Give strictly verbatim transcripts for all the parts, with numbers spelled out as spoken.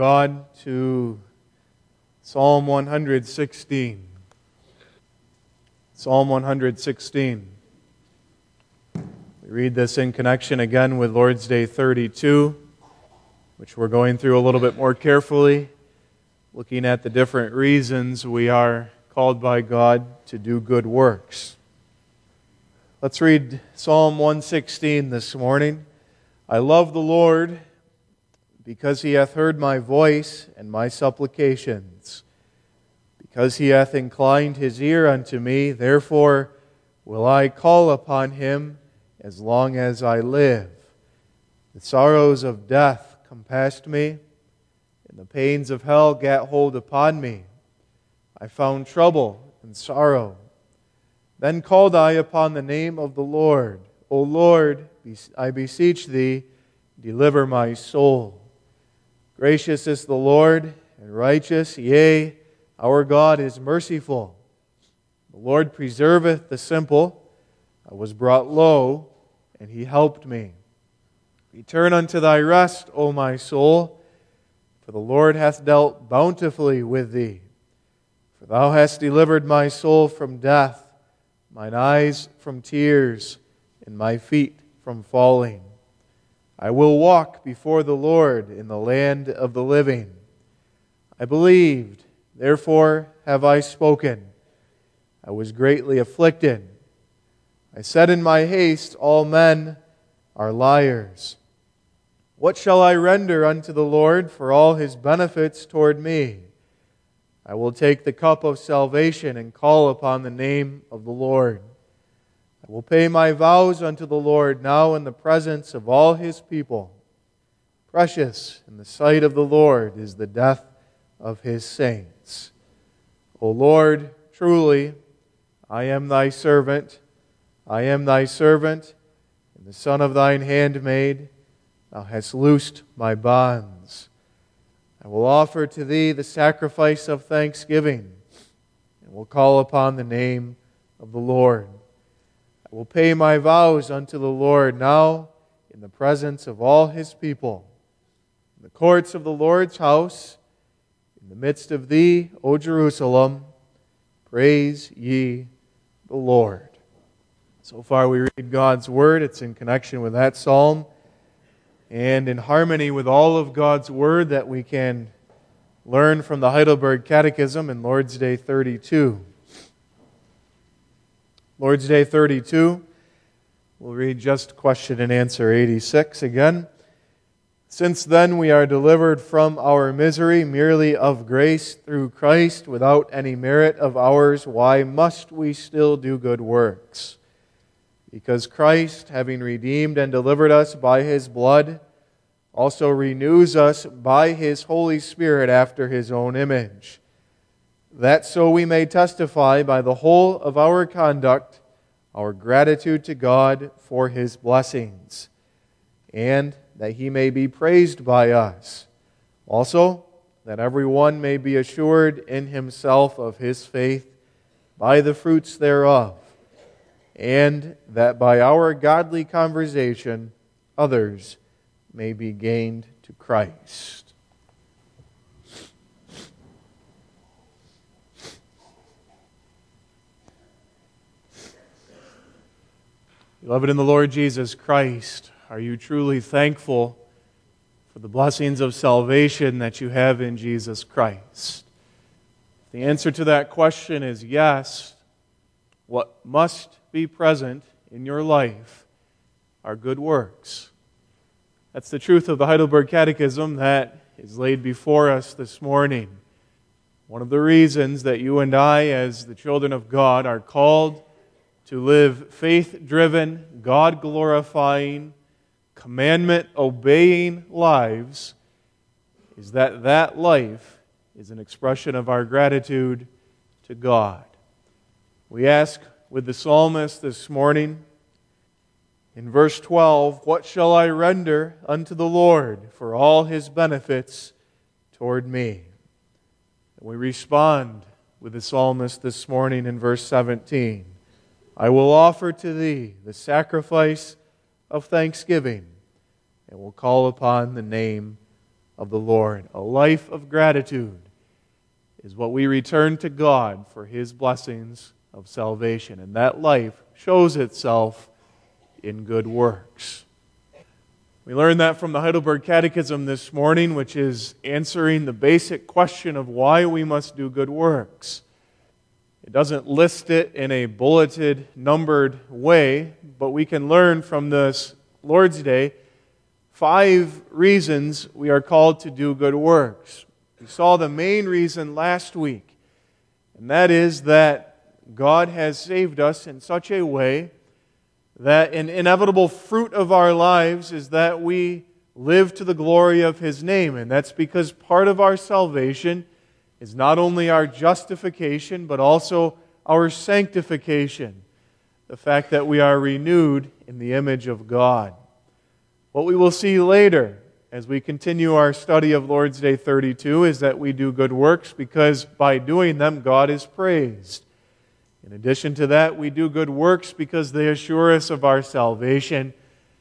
God to Psalm one hundred sixteen. Psalm one hundred sixteen. We read this in connection again with Lord's Day thirty-two, which we're going through a little bit more carefully, looking at the different reasons we are called by God to do good works. Let's read Psalm one sixteen this morning. I love the Lord, because He hath heard my voice and my supplications. Because He hath inclined His ear unto me, therefore will I call upon Him as long as I live. The sorrows of death compassed me, and the pains of hell gat hold upon me. I found trouble and sorrow. Then called I upon the name of the Lord. O Lord, I beseech Thee, deliver my soul. Gracious is the Lord, and righteous, yea, our God is merciful. The Lord preserveth the simple. I was brought low, and He helped me. Return unto thy rest, O my soul, for the Lord hath dealt bountifully with thee. For Thou hast delivered my soul from death, mine eyes from tears, and my feet from falling. I will walk before the Lord in the land of the living. I believed, therefore have I spoken. I was greatly afflicted. I said in my haste, all men are liars. What shall I render unto the Lord for all His benefits toward me? I will take the cup of salvation and call upon the name of the Lord. I will pay my vows unto the Lord now in the presence of all His people. Precious in the sight of the Lord is the death of His saints. O Lord, truly, I am Thy servant. I am Thy servant, and the son of Thine handmaid. Thou hast loosed my bonds. I will offer to Thee the sacrifice of thanksgiving, and will call upon the name of the Lord. I will pay my vows unto the Lord now in the presence of all His people. In the courts of the Lord's house, in the midst of Thee, O Jerusalem, praise ye the Lord. So far we read God's Word. It's in connection with that psalm and in harmony with all of God's Word that we can learn from the Heidelberg Catechism in Lord's Day thirty-two. Lord's Day thirty-two, we'll read just question and answer eighty-six again. Since then we are delivered from our misery merely of grace through Christ without any merit of ours, why must we still do good works? Because Christ, having redeemed and delivered us by His blood, also renews us by His Holy Spirit after His own image, that so we may testify by the whole of our conduct our gratitude to God for His blessings, and that He may be praised by us. Also, that every one may be assured in himself of his faith by the fruits thereof, and that by our godly conversation others may be gained to Christ. Beloved in the Lord Jesus Christ, are you truly thankful for the blessings of salvation that you have in Jesus Christ? If the answer to that question is yes, what must be present in your life are good works. That's the truth of the Heidelberg Catechism that is laid before us this morning. One of the reasons that you and I, as the children of God, are called to live faith-driven, God-glorifying, commandment-obeying lives is that that life is an expression of our gratitude to God. We ask with the psalmist this morning, in verse twelve, what shall I render unto the Lord for all His benefits toward me? And we respond with the psalmist this morning in verse seventeen. I will offer to Thee the sacrifice of thanksgiving, and will call upon the name of the Lord. A life of gratitude is what we return to God for His blessings of salvation. And that life shows itself in good works. We learned that from the Heidelberg Catechism this morning, which is answering the basic question of why we must do good works. It doesn't list it in a bulleted, numbered way, but we can learn from this Lord's Day five reasons we are called to do good works. We saw the main reason last week, and that is that God has saved us in such a way that an inevitable fruit of our lives is that we live to the glory of His name. And that's because part of our salvation is not only our justification, but also our sanctification. The fact that we are renewed in the image of God. What we will see later as we continue our study of Lord's Day thirty-two is that we do good works because by doing them, God is praised. In addition to that, we do good works because they assure us of our salvation,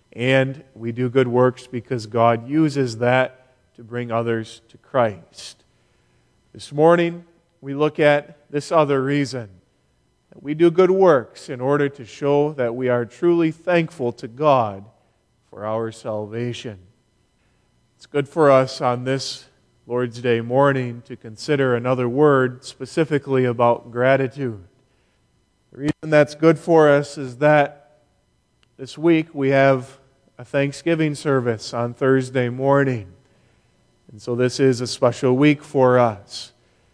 and we do good works because God uses that to bring others to Christ. This morning, we look at this other reason. That we do good works in order to show that we are truly thankful to God for our salvation. It's good for us on this Lord's Day morning to consider another word specifically about gratitude. The reason that's good for us is that this week we have a Thanksgiving service on Thursday morning. And so this is a special week for us.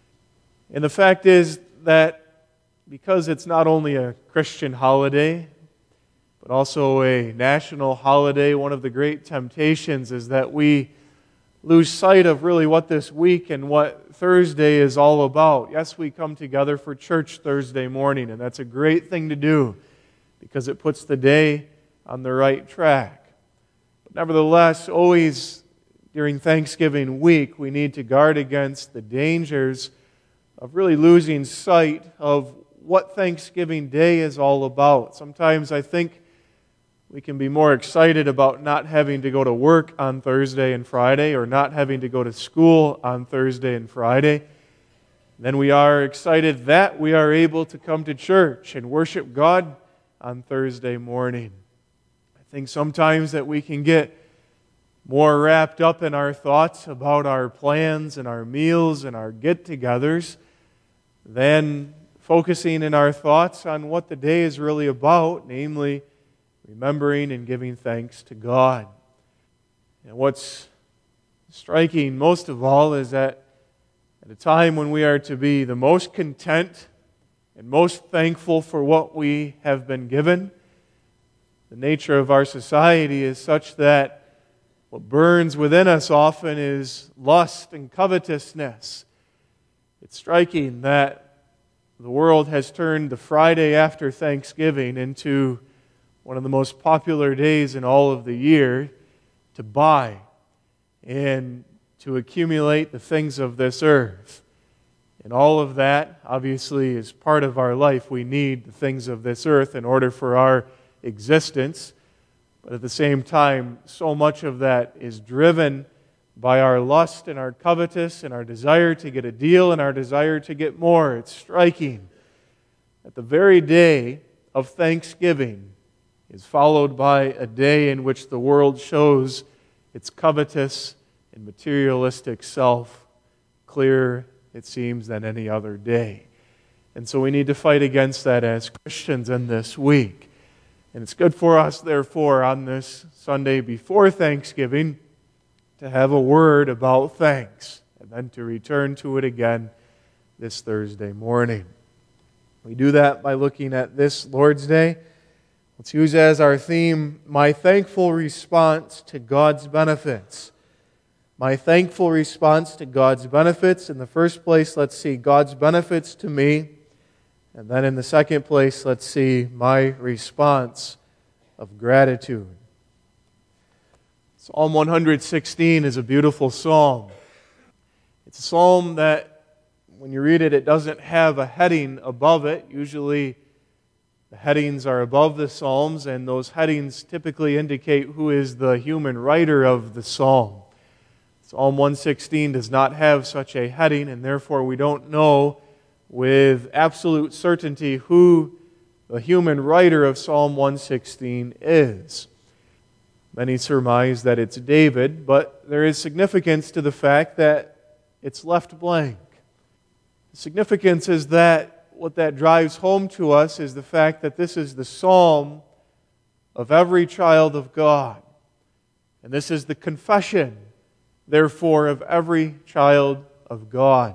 And the fact is that because it's not only a Christian holiday, but also a national holiday, one of the great temptations is that we lose sight of really what this week and what Thursday is all about. Yes, we come together for church Thursday morning, and that's a great thing to do because it puts the day on the right track. But nevertheless, always during Thanksgiving week, we need to guard against the dangers of really losing sight of what Thanksgiving Day is all about. Sometimes I think we can be more excited about not having to go to work on Thursday and Friday or not having to go to school on Thursday and Friday than we are excited that we are able to come to church and worship God on Thursday morning. I think sometimes that we can get more wrapped up in our thoughts about our plans and our meals and our get-togethers than focusing in our thoughts on what the day is really about, namely remembering and giving thanks to God. And what's striking most of all is that at a time when we are to be the most content and most thankful for what we have been given, the nature of our society is such that what burns within us often is lust and covetousness. It's striking that the world has turned the Friday after Thanksgiving into one of the most popular days in all of the year to buy and to accumulate the things of this earth. And all of that, obviously, is part of our life. We need the things of this earth in order for our existence. But at the same time, so much of that is driven by our lust and our covetous and our desire to get a deal and our desire to get more. It's striking that the very day of Thanksgiving is followed by a day in which the world shows its covetous and materialistic self clearer, it seems, than any other day. And so we need to fight against that as Christians in this week. And it's good for us, therefore, on this Sunday before Thanksgiving to have a word about thanks and then to return to it again this Thursday morning. We do that by looking at this Lord's Day. Let's use as our theme, my thankful response to God's benefits. My thankful response to God's benefits. In the first place, let's see God's benefits to me. And then in the second place, let's see my response of gratitude. Psalm one sixteen is a beautiful psalm. It's a psalm that, when you read it, it doesn't have a heading above it. Usually, the headings are above the Psalms, and those headings typically indicate who is the human writer of the psalm. Psalm one sixteen does not have such a heading, and therefore we don't know with absolute certainty who the human writer of Psalm one sixteen is. Many surmise that it's David, but there is significance to the fact that it's left blank. The significance is that what that drives home to us is the fact that this is the psalm of every child of God. And this is the confession, therefore, of every child of God.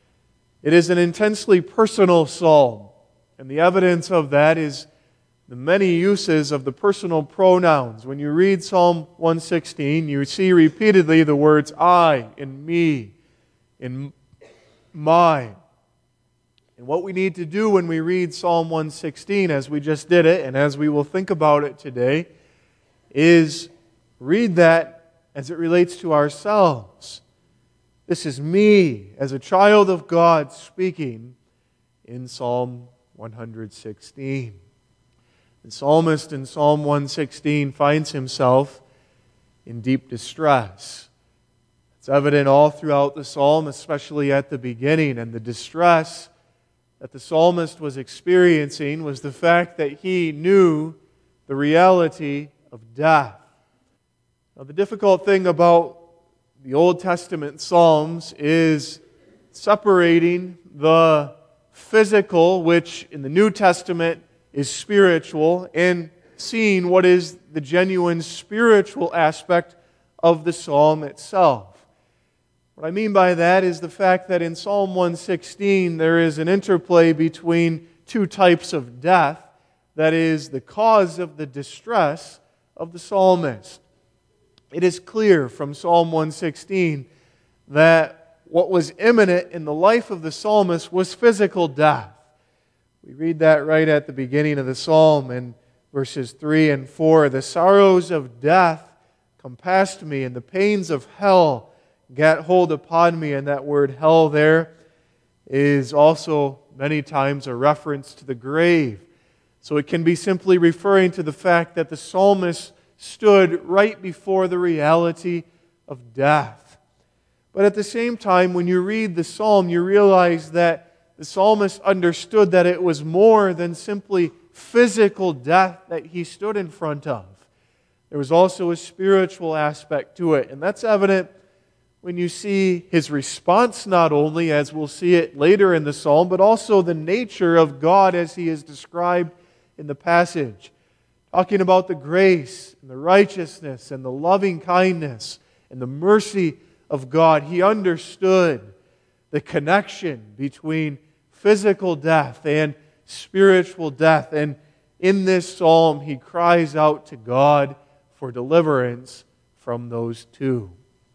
It is an intensely personal psalm, and the evidence of that is the many uses of the personal pronouns. When you read Psalm one sixteen, you see repeatedly the words I, and me, and my. And what we need to do when we read Psalm one sixteen, as we just did it, and as we will think about it today, is read that as it relates to ourselves. This is me, as a child of God, speaking in Psalm one sixteen. The psalmist in Psalm one sixteen finds himself in deep distress. It's evident all throughout the psalm, especially at the beginning, and the distress that the psalmist was experiencing was the fact that he knew the reality of death. Now, the difficult thing about the Old Testament Psalms is separating the physical, which in the New Testament is spiritual, and seeing what is the genuine spiritual aspect of the psalm itself. What I mean by that is the fact that in Psalm one sixteen there is an interplay between two types of death that is the cause of the distress of the psalmist. It is clear from Psalm one sixteen that what was imminent in the life of the psalmist was physical death. We read that right at the beginning of the psalm in verses three and four. The sorrows of death compassed me, and the pains of hell got hold upon me. And that word hell there is also many times a reference to the grave. So it can be simply referring to the fact that the psalmist stood right before the reality of death. But at the same time, when you read the psalm, you realize that the psalmist understood that it was more than simply physical death that he stood in front of. There was also a spiritual aspect to it, and that's evident when you see his response, not only as we'll see it later in the psalm, but also the nature of God as he is described in the passage. Talking about the grace and the righteousness and the loving kindness and the mercy of God. He understood the connection between physical death and spiritual death. And in this psalm, he cries out to God for deliverance from those two.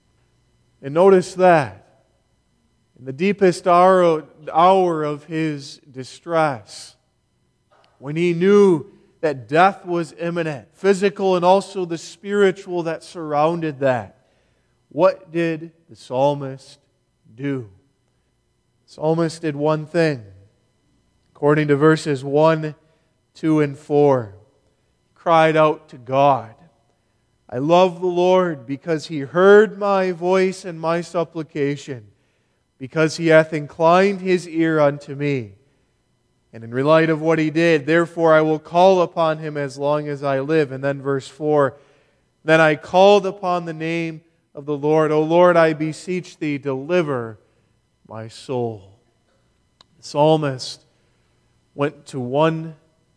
And notice that in the deepest hour, hour of his distress, when he knew that death was imminent, physical and also the spiritual that surrounded that, what did the psalmist do? The psalmist did one thing. According to verses one, two, and four, he cried out to God. I love the Lord because He heard my voice and my supplication, because He hath inclined His ear unto me. And in light of what He did, therefore I will call upon Him as long as I live. And then verse four, then I called upon the name of the Lord. O Lord, I beseech Thee, deliver my soul. The psalmist went to one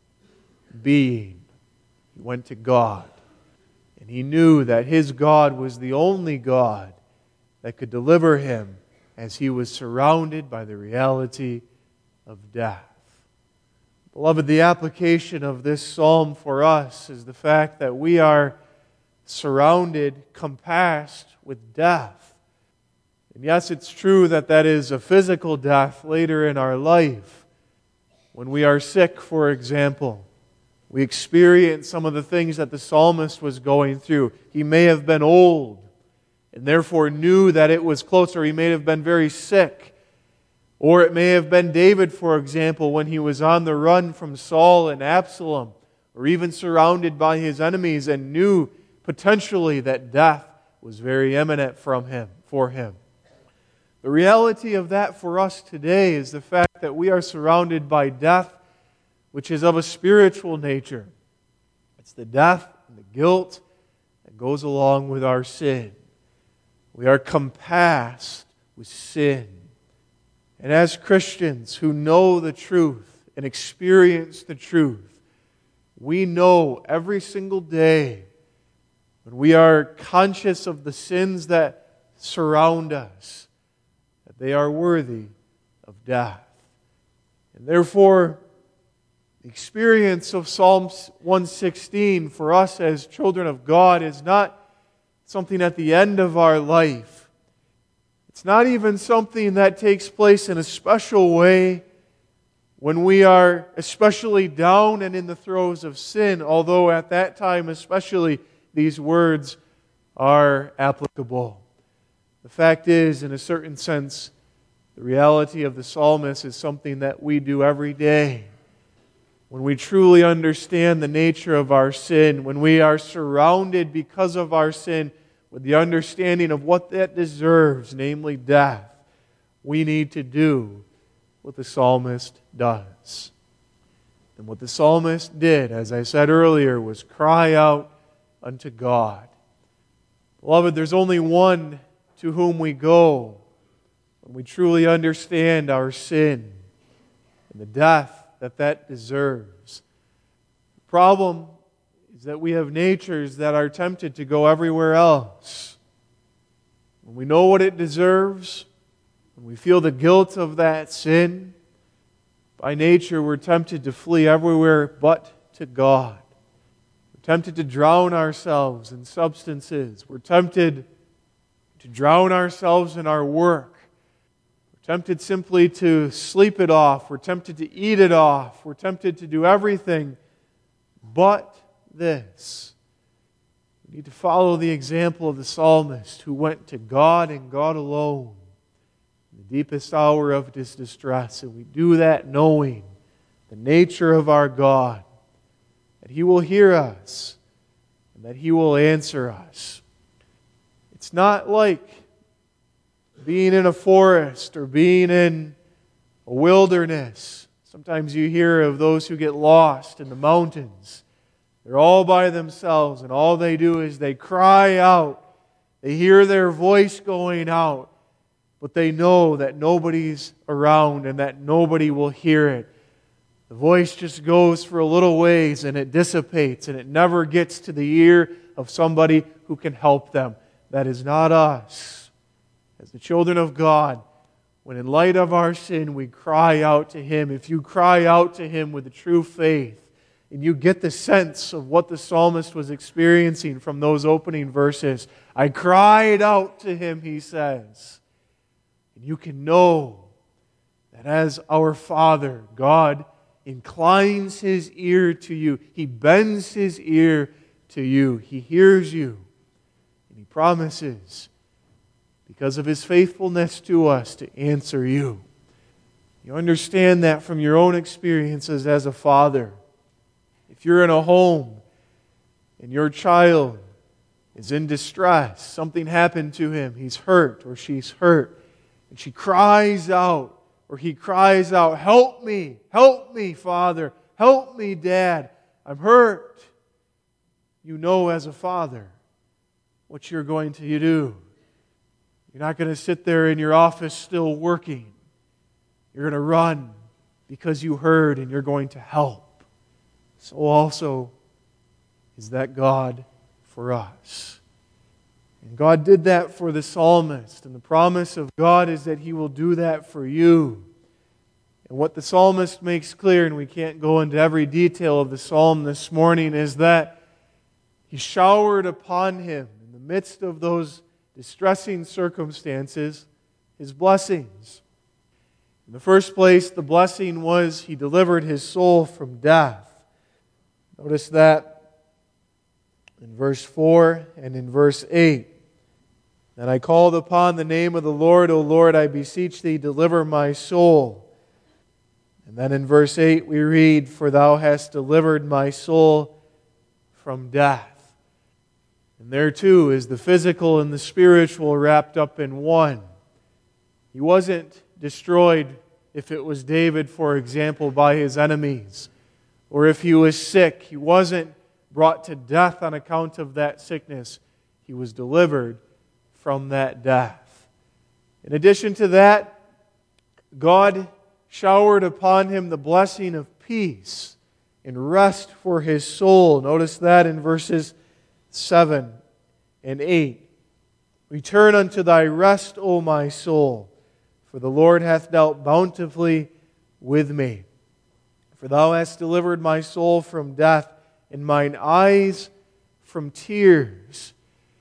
being. He went to God. And he knew that his God was the only God that could deliver him as he was surrounded by the reality of death. Beloved, the application of this psalm for us is the fact that we are surrounded, compassed with death. And yes, it's true that that is a physical death later in our life. When we are sick, for example, we experience some of the things that the psalmist was going through. He may have been old and therefore knew that it was close, or he may have been very sick. Or it may have been David, for example, when he was on the run from Saul and Absalom, or even surrounded by his enemies and knew potentially that death was very imminent from him, for Him. The reality of that for us today is the fact that we are surrounded by death, which is of a spiritual nature. It's the death and the guilt that goes along with our sin. We are compassed with sin. And as Christians who know the truth and experience the truth, we know every single day when we are conscious of the sins that surround us, that they are worthy of death. And therefore, the experience of Psalm one sixteen for us as children of God is not something at the end of our life. It's not even something that takes place in a special way when we are especially down and in the throes of sin, although at that time especially these words are applicable. The fact is, in a certain sense, the reality of the psalmist is something that we do every day. When we truly understand the nature of our sin, when we are surrounded because of our sin with the understanding of what that deserves, namely death, we need to do what the psalmist does. And what the psalmist did, as I said earlier, was cry out unto God. Beloved, there's only one to whom we go when we truly understand our sin and the death that that deserves. The problem is that we have natures that are tempted to go everywhere else. When we know what it deserves, when we feel the guilt of that sin, by nature we're tempted to flee everywhere but to God. We're tempted to drown ourselves in substances. We're tempted to drown ourselves in our work. We're tempted simply to sleep it off. We're tempted to eat it off. We're tempted to do everything but this. We need to follow the example of the psalmist who went to God and God alone in the deepest hour of his distress. And we do that knowing the nature of our God, that He will hear us and that He will answer us. It's not like being in a forest or being in a wilderness. Sometimes you hear of those who get lost in the mountains. They're all by themselves, and all they do is they cry out. They hear their voice going out, but they know that nobody's around and that nobody will hear it. The voice just goes for a little ways and it dissipates, and it never gets to the ear of somebody who can help them. That is not us. As the children of God, when in light of our sin we cry out to Him, if you cry out to Him with a true faith, and you get the sense of what the psalmist was experiencing from those opening verses, I cried out to Him, he says. And you can know that as our Father, God inclines His ear to you. He bends His ear to you. He hears you. And He promises, because of His faithfulness to us, to answer you. You understand that from your own experiences as a father. If you're in a home and your child is in distress, something happened to him, he's hurt or she's hurt, and she cries out or he cries out, "Help me, help me, Father, help me, Dad, I'm hurt." You know as a father what you're going to do. You're not going to sit there in your office still working. You're going to run because you heard and you're going to help. So also is that God for us. And God did that for the psalmist. And the promise of God is that He will do that for you. And what the psalmist makes clear, and we can't go into every detail of the psalm this morning, is that He showered upon him in the midst of those distressing circumstances His blessings. In the first place, the blessing was He delivered his soul from death. Notice that in verse four and in verse eight. "And I called upon the name of the Lord, O Lord, I beseech Thee, deliver my soul." And then in verse eight we read, "For Thou hast delivered my soul from death." And there too is the physical and the spiritual wrapped up in one. He wasn't destroyed, if it was David, for example, by his enemies. Or if he was sick, he wasn't brought to death on account of that sickness. He was delivered from that death. In addition to that, God showered upon him the blessing of peace and rest for his soul. Notice that in verses seven and eight. Return unto thy rest, O my soul, for the Lord hath dealt bountifully with me. For thou hast delivered my soul from death, and mine eyes from tears.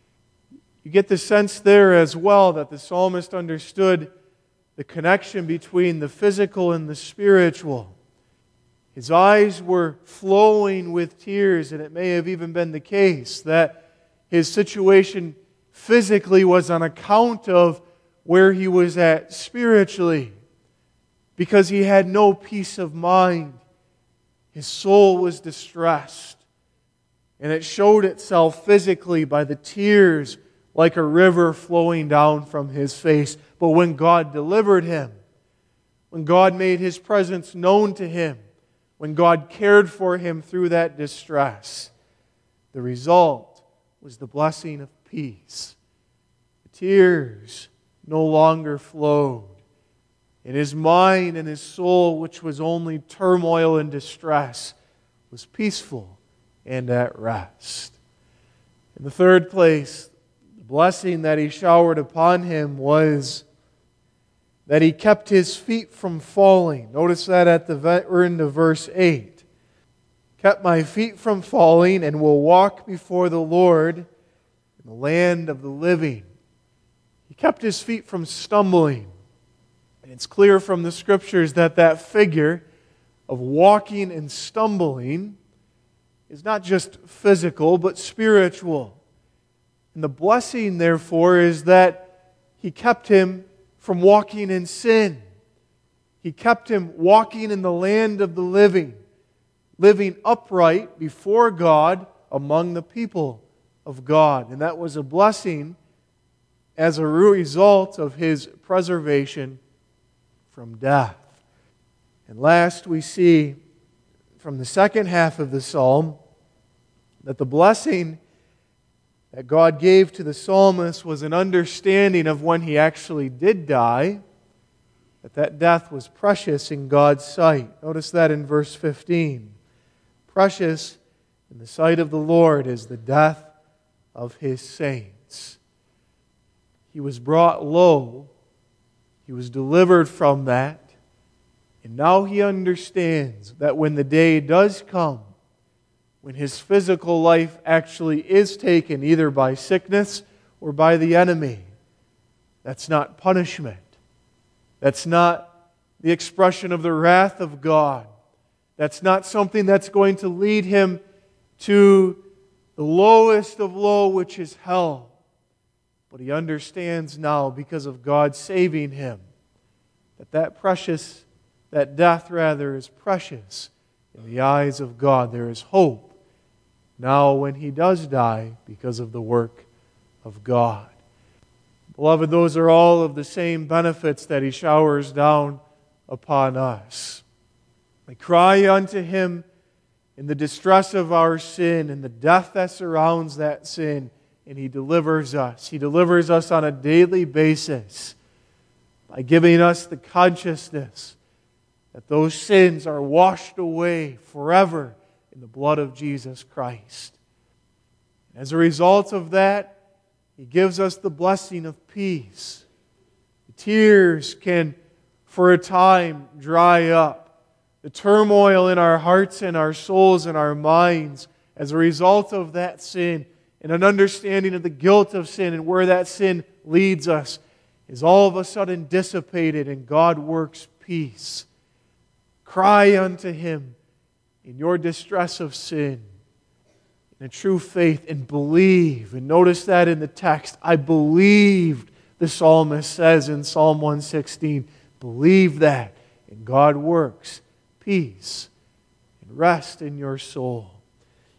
You get the sense there as well that the psalmist understood the connection between the physical and the spiritual. His eyes were flowing with tears, and it may have even been the case that his situation physically was on account of where he was at spiritually, because he had no peace of mind. His soul was distressed, and it showed itself physically by the tears like a river flowing down from his face. But when God delivered him, when God made His presence known to him, when God cared for him through that distress, the result was the blessing of peace. The tears no longer flowed, and his mind and his soul, which was only turmoil and distress, was peaceful and at rest. In the third place, the blessing that He showered upon him was that he kept his feet from falling. Notice that at the end of verse eight. Kept my feet from falling, and will walk before the Lord in the land of the living. He kept his feet from stumbling. And it's clear from the Scriptures that that figure of walking and stumbling is not just physical, but spiritual. And the blessing, therefore, is that He kept him from walking in sin. He kept him walking in the land of the living, living upright before God among the people of God. And that was a blessing as a result of his preservation from death. And last, we see from the second half of the psalm that the blessing that God gave to the psalmist was an understanding of when he actually did die, that that death was precious in God's sight. Notice that in verse fifteen. Precious in the sight of the Lord is the death of His saints. He was brought low. He was delivered from that. And now he understands that when the day does come, when his physical life actually is taken either by sickness or by the enemy, that's not punishment. That's not the expression of the wrath of God. That's not something that's going to lead him to the lowest of low, which is hell. But he understands now, because of God saving him, that that precious, that death rather, is precious in the eyes of God. There is hope now when he does die because of the work of God. Beloved, those are all of the same benefits that He showers down upon us. We cry unto Him in the distress of our sin and the death that surrounds that sin, and He delivers us. He delivers us on a daily basis by giving us the consciousness that those sins are washed away forever in the blood of Jesus Christ. As a result of that, He gives us the blessing of peace. The tears can, for a time, dry up. The turmoil in our hearts and our souls and our minds as a result of that sin and an understanding of the guilt of sin and where that sin leads us is all of a sudden dissipated, and God works peace. Cry unto Him in your distress of sin, in a true faith, and believe. And notice that in the text. I believed, the psalmist says in Psalm one sixteen. Believe that, and God works peace and rest in your soul.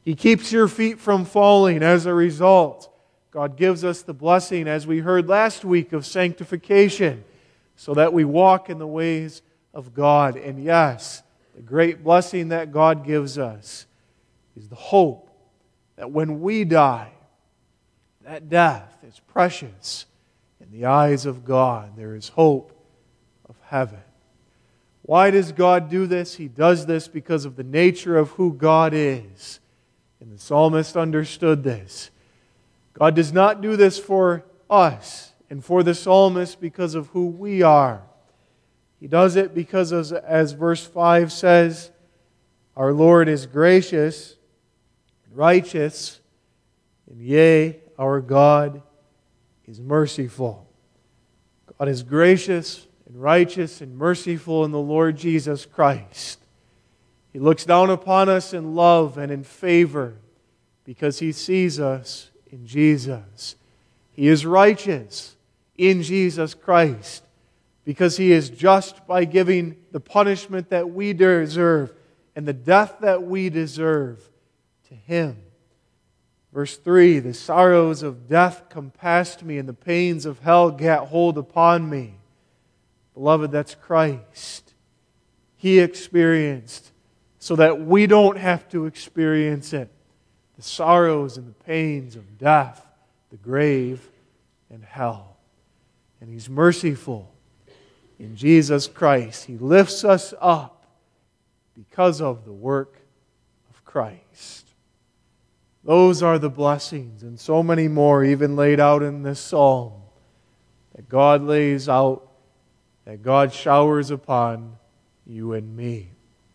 He keeps your feet from falling as a result. God gives us the blessing, as we heard last week, of sanctification, so that we walk in the ways of God. And yes, the great blessing that God gives us is the hope that when we die, that death is precious in the eyes of God. There is hope of heaven. Why does God do this? He does this because of the nature of who God is. And the psalmist understood this. God does not do this for us and for the psalmist because of who we are. He does it because, as, as verse five says, our Lord is gracious and righteous, and yea, our God is merciful. God is gracious and righteous and merciful in the Lord Jesus Christ. He looks down upon us in love and in favor because He sees us in Jesus. He is righteous in Jesus Christ because He is just by giving the punishment that we deserve and the death that we deserve to Him. Verse three, the sorrows of death compassed me and the pains of hell gat hold upon me. Beloved, that's Christ. He experienced so that we don't have to experience it. The sorrows and the pains of death, the grave, and hell. And He's merciful in Jesus Christ. He lifts us up because of the work of Christ. Those are the blessings, and so many more even laid out in this psalm, that God lays out, that God showers upon you and me.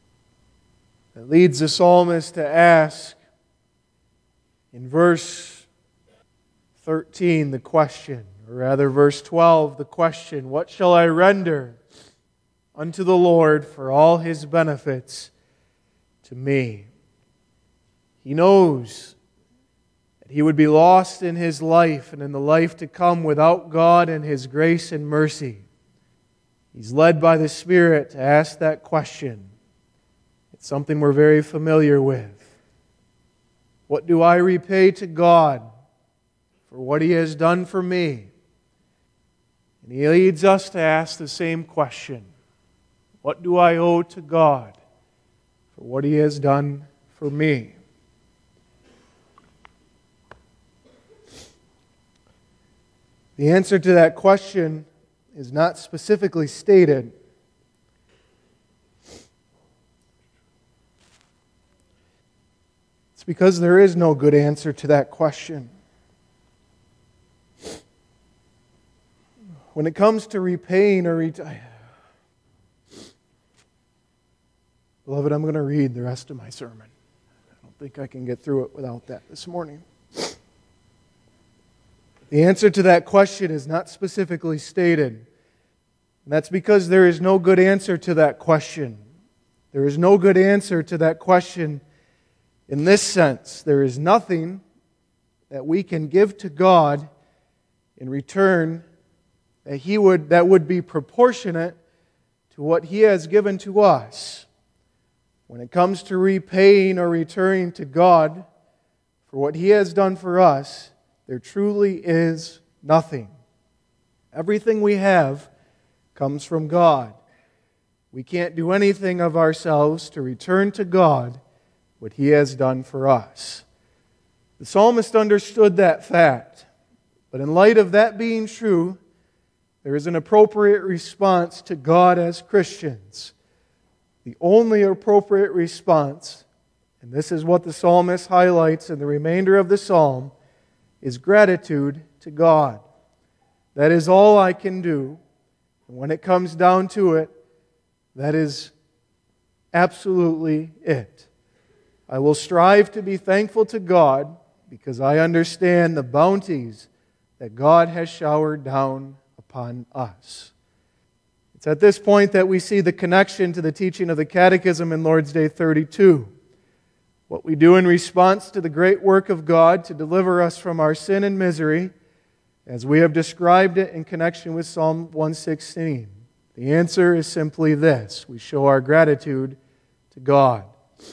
That leads the psalmist to ask, in verse thirteen, the question, or rather verse twelve, the question, what shall I render unto the Lord for all His benefits to me? He knows that he would be lost in his life and in the life to come without God and His grace and mercy. He's led by the Spirit to ask that question. It's something we're very familiar with. What do I repay to God for what He has done for me? And he leads us to ask the same question. What do I owe to God for what He has done for me? The answer to that question is not specifically stated. It's because there is no good answer to that question. When it comes to repaying or reti- Beloved, I'm going to read the rest of my sermon. I don't think I can get through it without that this morning. The answer to that question is not specifically stated. And that's because there is no good answer to that question. There is no good answer to that question in this sense. There is nothing that we can give to God in return that He would that would be proportionate to what He has given to us. When it comes to repaying or returning to God for what He has done for us, there truly is nothing. Everything we have comes from God. We can't do anything of ourselves to return to God what He has done for us. The psalmist understood that fact. But in light of that being true, there is an appropriate response to God as Christians. The only appropriate response, and this is what the psalmist highlights in the remainder of the psalm, is gratitude to God. That is all I can do. And when it comes down to it, that is absolutely it. I will strive to be thankful to God because I understand the bounties that God has showered down upon us. It's at this point that we see the connection to the teaching of the Catechism in Lord's Day thirty-two. What we do in response to the great work of God to deliver us from our sin and misery, as we have described it in connection with Psalm one sixteen. The answer is simply this. We show our gratitude to God.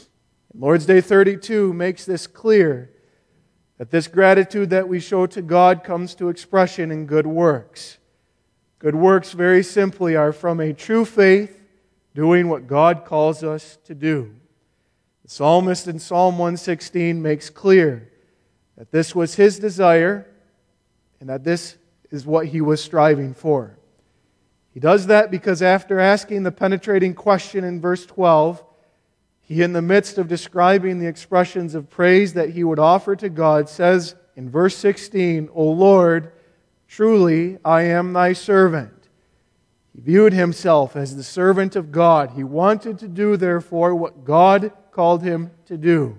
And Lord's Day thirty-two makes this clear, that this gratitude that we show to God comes to expression in good works. Good works, very simply, are from a true faith, doing what God calls us to do. The psalmist in Psalm one sixteen makes clear that this was his desire and that this is what he was striving for. He does that because after asking the penetrating question in verse twelve, he, in the midst of describing the expressions of praise that he would offer to God, says in verse sixteen, O Lord, truly I am thy servant. He viewed himself as the servant of God. He wanted to do, therefore, what God called him to do.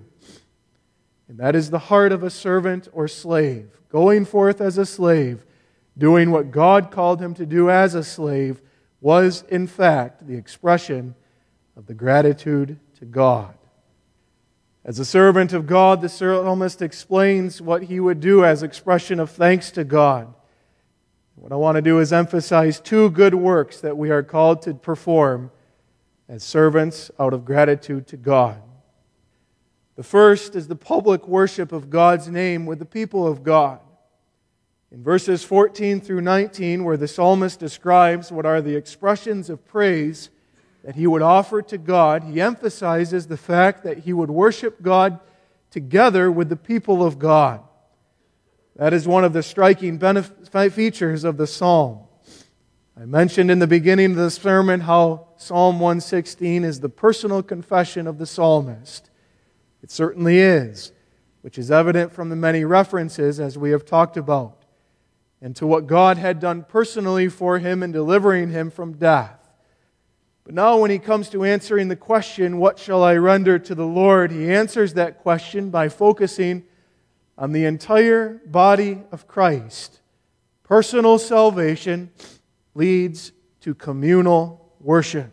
And that is the heart of a servant or slave, going forth as a slave, doing what God called him to do as a slave, was in fact the expression of the gratitude to God. As a servant of God, the psalmist explains what he would do as expression of thanks to God. What I want to do is emphasize two good works that we are called to perform as servants out of gratitude to God. The first is the public worship of God's name with the people of God. In verses fourteen through nineteen, where the psalmist describes what are the expressions of praise that he would offer to God, he emphasizes the fact that he would worship God together with the people of God. That is one of the striking benef- features of the psalm. I mentioned in the beginning of the sermon how Psalm one sixteen is the personal confession of the psalmist. It certainly is, which is evident from the many references, as we have talked about, and to what God had done personally for him in delivering him from death. But now when he comes to answering the question, what shall I render to the Lord? He answers that question by focusing on the entire body of Christ. Personal salvation leads to communal worship.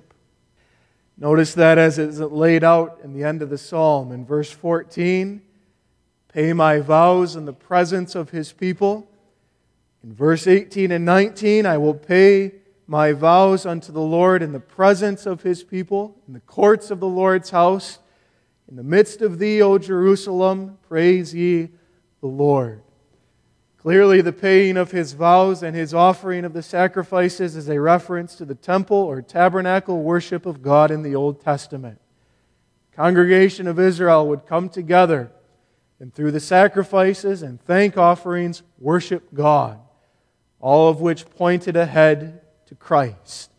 Notice that as it's laid out in the end of the psalm. In verse fourteen, pay my vows in the presence of his people. In verse eighteen and nineteen, I will pay my vows unto the Lord in the presence of his people, in the courts of the Lord's house. In the midst of thee, O Jerusalem, praise ye the Lord. Clearly, the paying of his vows and his offering of the sacrifices is a reference to the temple or tabernacle worship of God in the Old Testament. The congregation of Israel would come together and through the sacrifices and thank offerings worship God, all of which pointed ahead to Christ.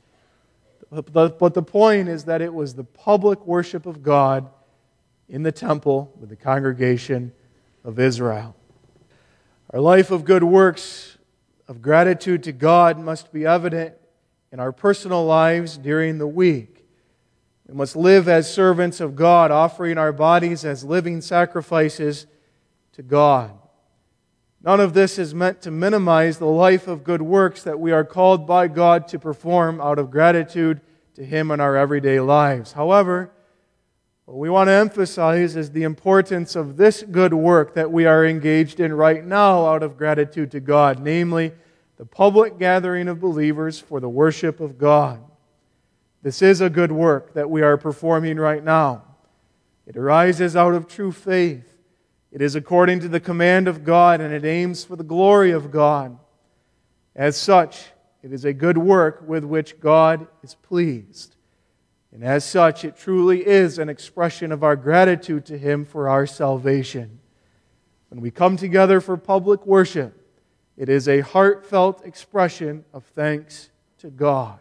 But the point is that it was the public worship of God in the temple with the congregation of Israel. Our life of good works, of gratitude to God, must be evident in our personal lives during the week. We must live as servants of God, offering our bodies as living sacrifices to God. None of this is meant to minimize the life of good works that we are called by God to perform out of gratitude to Him in our everyday lives. However, what we want to emphasize is the importance of this good work that we are engaged in right now out of gratitude to God, namely the public gathering of believers for the worship of God. This is a good work that we are performing right now. It arises out of true faith. It is according to the command of God, and it aims for the glory of God. As such, it is a good work with which God is pleased. And as such, it truly is an expression of our gratitude to Him for our salvation. When we come together for public worship, it is a heartfelt expression of thanks to God.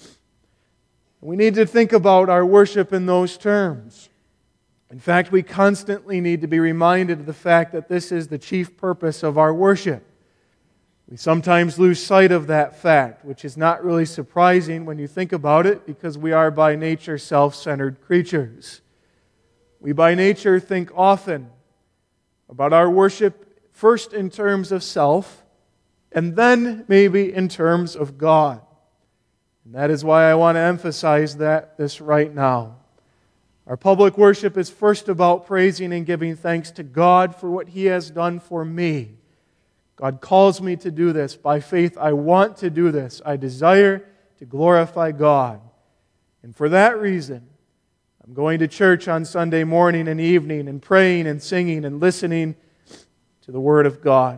We need to think about our worship in those terms. In fact, we constantly need to be reminded of the fact that this is the chief purpose of our worship. We sometimes lose sight of that fact, which is not really surprising when you think about it, because we are by nature self-centered creatures. We by nature think often about our worship first in terms of self, and then maybe in terms of God. And that is why I want to emphasize that this right now. Our public worship is first about praising and giving thanks to God for what He has done for me. God calls me to do this. By faith, I want to do this. I desire to glorify God. And for that reason, I'm from going to church on Sunday morning and evening and praying and singing and listening to the Word of God.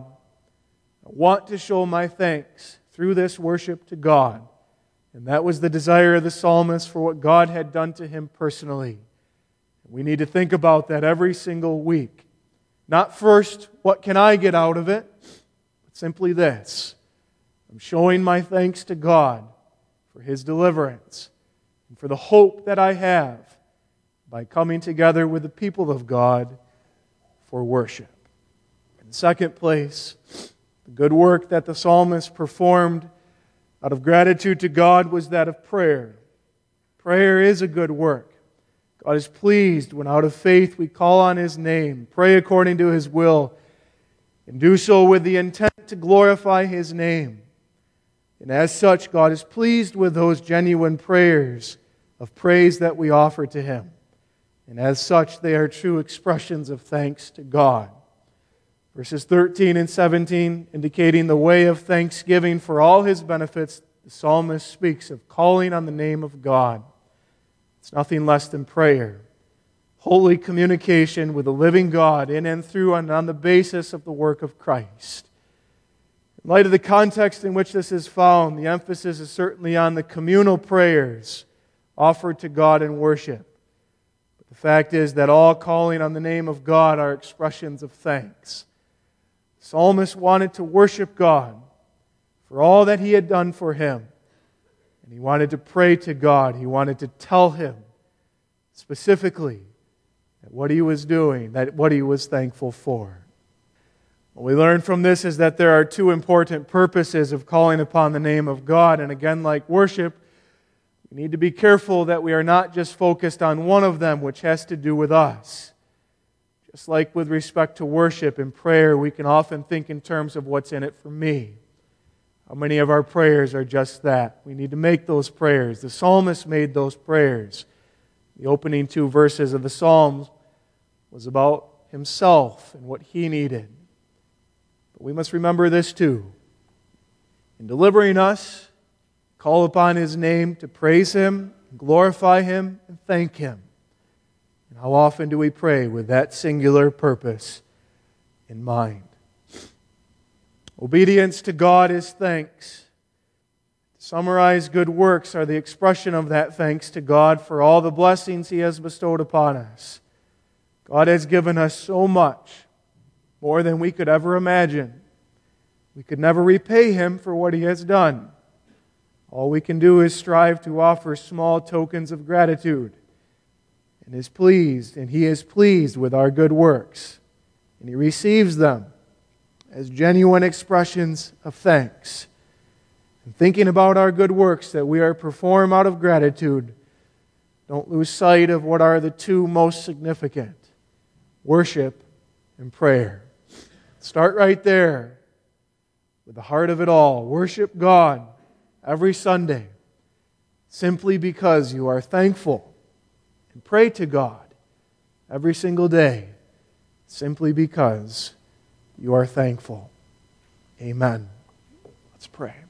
I want to show my thanks through this worship to God. And that was the desire of the psalmist for what God had done to him personally. We need to think about that every single week. Not first, what can I get out of it? But simply this. I'm showing my thanks to God for His deliverance and for the hope that I have by coming together with the people of God for worship. In second place, the good work that the psalmist performed out of gratitude to God was that of prayer. Prayer is a good work. God is pleased when out of faith we call on His name, pray according to His will, and do so with the intent to glorify His name. And as such, God is pleased with those genuine prayers of praise that we offer to Him. And as such, they are true expressions of thanks to God. Verses thirteen and seventeen, indicating the way of thanksgiving for all His benefits, the psalmist speaks of calling on the name of God. It's nothing less than prayer. Holy communication with the living God in and through and on the basis of the work of Christ. In light of the context in which this is found, the emphasis is certainly on the communal prayers offered to God in worship. But the fact is that all calling on the name of God are expressions of thanks. The psalmist wanted to worship God for all that He had done for him. And he wanted to pray to God. He wanted to tell Him specifically that what he was doing, that what he was thankful for. What we learn from this is that there are two important purposes of calling upon the name of God. And again, like worship, we need to be careful that we are not just focused on one of them, which has to do with us. Just like with respect to worship and prayer, we can often think in terms of what's in it for me. How many of our prayers are just that? We need to make those prayers. The psalmist made those prayers. The opening two verses of the Psalms was about himself and what he needed. But we must remember this too. In delivering us, call upon His name to praise Him, glorify Him, and thank Him. And how often do we pray with that singular purpose in mind? Obedience to God is thanks. To summarize, good works are the expression of that thanks to God for all the blessings He has bestowed upon us. God has given us so much, more than we could ever imagine. We could never repay Him for what He has done. All we can do is strive to offer small tokens of gratitude. And is pleased, and He is pleased with our good works. And He receives them as genuine expressions of thanks. And thinking about our good works that we are perform out of gratitude, don't lose sight of what are the two most significant: worship and prayer. Start right there with the heart of it all. Worship God every Sunday simply because you are thankful. And pray to God every single day simply because you are thankful. Amen. Let's pray.